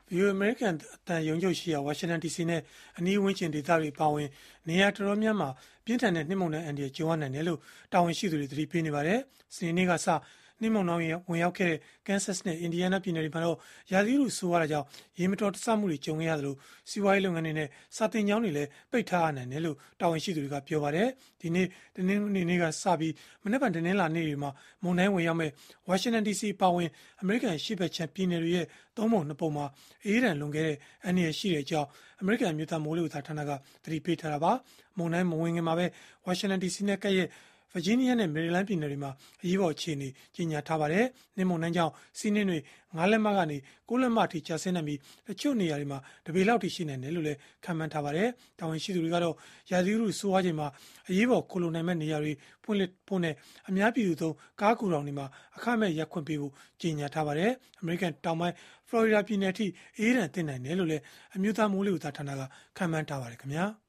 VOA American အတန်ယုံကြုတ်ရှိရာဝါရှင်တန် DC နဲ့အနီးဝန်းကျင်ဒေသတွေပါဝင်နေရာတော်တော်များမှာပြင်းထန်တဲ့နှင်းမုန်တိုင်းအန္တရာယ်ကြုံရနိုင်တယ်လို့တာဝန်ရှိသူတွေသတိပေးနေပါတယ်။စနေနေ့ကစနှင်းမုန်တိုင်းဝင်ရောက်ခဲ့တဲ့ Kansas နဲ့ Indiana ပြည်နယ်တွေမှာတော့ရာသီဥတုဆိုးရတာကြောင့်ရေမတော်တဆမှုတွေကြုံခဲ့ရသလိုစီးပွားရေးလုပ်ငန်းတွေနဲ့စာသင်ကျောင်းတွေလည်းပိတ်ထားရနိုင်တယ်လို့တာဝန်ရှိသူတွေကပြောပါတယ်။ဒီနေ့တနင်္ဂနွေနေ့ကစပြီးမနေ့ကတနင်္လာနေ့တွေမှာမုန်တိုင်းဝင်ရောက်မဲ့ဝါရှင်တန် DC ပါဝင်အမေရိကန်ရှေ့ဘက်ခြမ်းပြည်နယ်တွေရဲ့သုံးပုံနှစ်ပုံမှာအေးဒဏ်လွန်ခဲ့တဲ့အန္တရာယ်ရှိတဲ့အကြောင်းအမေရိကန်အမျိုးသားမိုးလေဝသဌာနကသတိပေးထားတာပါ။မုန်တိုင်းမဝင်ခင်မှာပဲဝါရှင်တန် DC နဲ့ကပ်ရဲ့ဗာဂျီးနီးယားနဲ့မေရီလန်းပြည်နယ်တွေမှာအရေးပေါ်အခြေအနေကြီးညာထားပါတယ်။နှင်းမုန်တိုင်းကြောင့်စီးနှင်းတွေ9လက်မကနေ6လက်မအထိကျဆင်းနိုင်ပြီးတချို့နေရာတွေမှာတပေလောက်ထိရှိနိုင်တယ်လို့လည်းခန့်မှန်းထားပါတယ်။တာဝန်ရှိသူတွေကတော့ရာသီဥတုဆိုးဝါးချိန်မှာအရေးပေါ်ခိုလုံနိုင်မဲ့နေရာတွေဖွင့်လှစ်ဖို့နဲ့အများပြည်သူသုံးကားကူတောင်တွေမှာအခမဲ့ရပ်ခွင့်ပေးဖို့ကြီးညာထားပါတယ်။အမေရိကန်တောင်ပိုင်းဖလော်ရီဒါပြည်နယ်အထိအေးဒဏ်သင့်နိုင်တယ်လို့လည်းအမျိုးသားမိုးလေဝသဌာနကခန့်မှန်းထားပါတယ်ခင်ဗျာ။